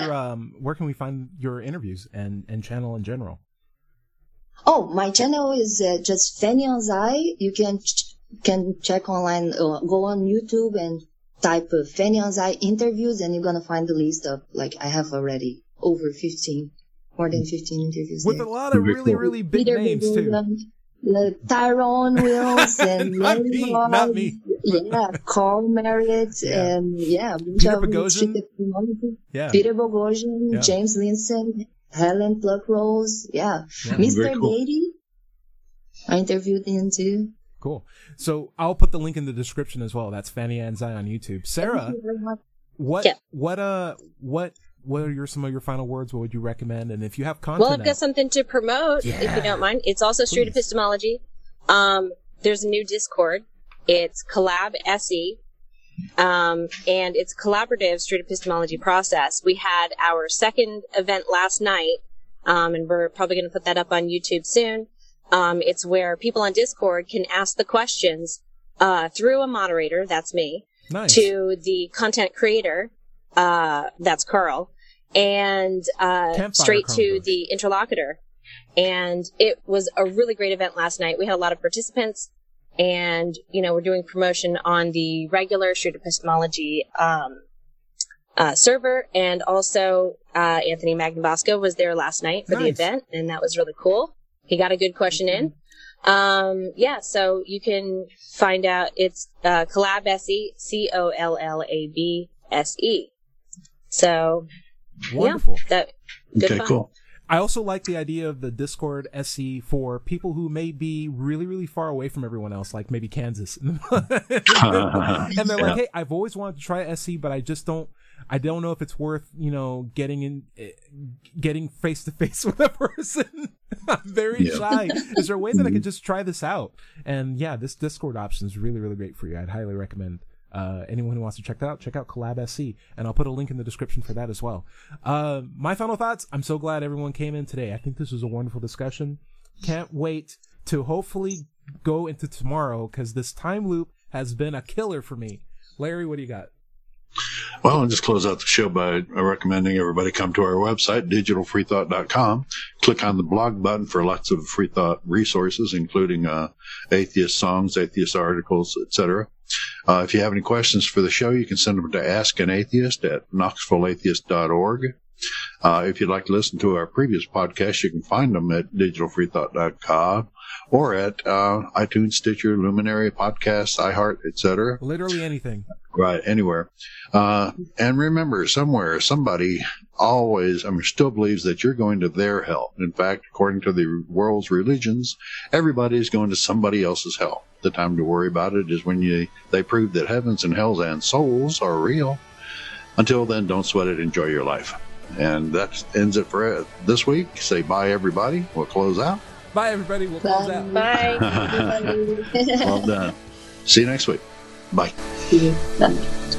your interviews and channel in general? Oh, my channel is just Fanny Anzai. You can check online, go on YouTube and type Fanny Anzai interviews, and you're gonna find the list of I have already more than 15 interviews with there. A lot of really big Peter names too. Tyrone Wills and not me. Yeah, Carl Merritt and Peter Boghossian. Peter Boghossian, James Linson, Helen Pluckrose, Mr. Beatty. I interviewed him too. Cool. So I'll put the link in the description as well. That's Fanny Anzai on YouTube. Sarah, what are some of your final words? What would you recommend? And if you have content, well, I've got something to promote, if you don't mind. It's also Street Epistemology. There's a new Discord. It's Collab SE. and it's a collaborative street epistemology process. We had our second event last night, and we're probably going to put that up on YouTube soon. It's where people on Discord can ask the questions through a moderator, that's me, nice, to the content creator, that's Carl, and straight to the interlocutor. And it was a really great event last night. We had a lot of participants, and, we're doing promotion on the regular street epistemology server, and also Anthony Magnabosco was there last night for the event, and that was really cool. He got a good question in. So you can find out. It's Collab SE, COLLABSE. So, wonderful. Okay, cool. I also like the idea of the Discord SE for people who may be really, really far away from everyone else, like maybe Kansas. And they're like, hey, I've always wanted to try SE, but I don't know if it's worth, getting face to face with a person. I'm very shy. Is there a way that I could just try this out? And this Discord option is really, really great for you. I'd highly recommend anyone who wants to check that out, check out Collab SE, and I'll put a link in the description for that as well. My final thoughts, I'm so glad everyone came in today. I think this was a wonderful discussion. Can't wait to hopefully go into tomorrow, because this time loop has been a killer for me. Larry, what do you got? Well, I'll just close out the show by recommending everybody come to our website, digitalfreethought.com. Click on the blog button for lots of free thought resources, including atheist songs, atheist articles, etc. If you have any questions for the show, you can send them to askanatheist@knoxvilleatheist.org. If you'd like to listen to our previous podcasts, you can find them at digitalfreethought.com or at iTunes, Stitcher, Luminary, Podcasts, iHeart, etc. Literally anything. Right, anywhere. And remember, somewhere, somebody always, still believes that you're going to their hell. In fact, according to the world's religions, everybody is going to somebody else's hell. The time to worry about it is when they prove that heavens and hells and souls are real. Until then, don't sweat it. Enjoy your life. And that ends it for this week. Say bye, everybody. We'll close out. Bye, everybody. We'll close out. Bye. Well done. See you next week. Bye. See you. Bye.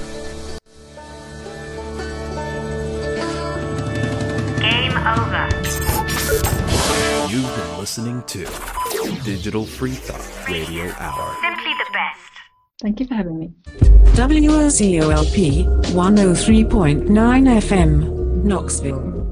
Game over. You've been listening to Digital Free Thought Radio Hour. Simply the best. Thank you for having me. WOCOLP 103.9 FM, Knoxville.